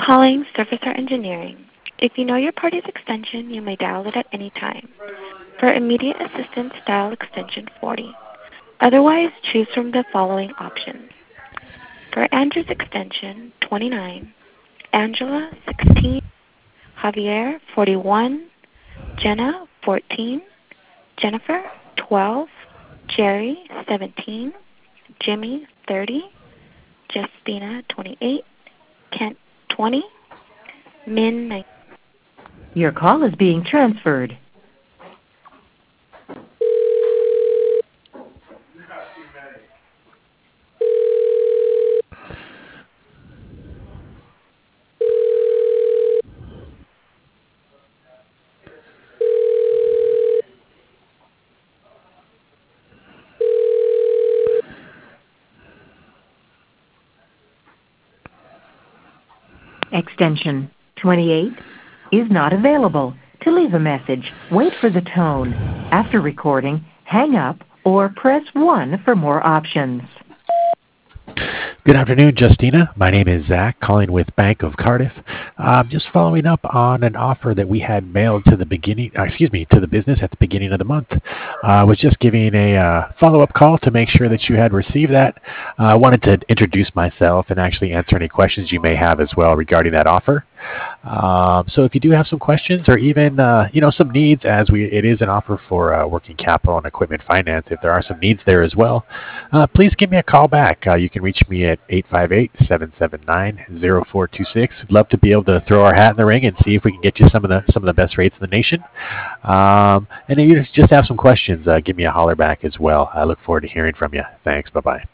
Calling Service or Engineering. If you know your party's extension, you may dial it at any time. For immediate assistance, dial extension 40. Otherwise, choose from the following options. For Andrew's extension, 29, Angela, 16, Javier, 41, Jenna, 14, Jennifer, 12, Jerry, 17, Jimmy, 30, Justina, 28, Kent, 20, Min, 19. Your call is being transferred. Extension 28 is not available. To leave a message, wait for the tone. After recording, hang up or press 1 for more options. Good afternoon, Justina. My name is Zach, calling with Bank of Cardiff. Just following up on an offer that we had mailed to the to the business at the beginning of the month. Was just giving a follow-up call to make sure that you had received that. I wanted to introduce myself and actually answer any questions you may have as well regarding that offer. So if you do have some questions or even some needs, as it is an offer for working capital and equipment finance, if there are some needs there as well, please give me a call back. You can reach me at 858-779-0426. I'd love to be able to throw our hat in the ring and see if we can get you some of the best rates in the nation. And if you just have some questions, give me a holler back as well. I look forward to hearing from you. Thanks. Bye-bye.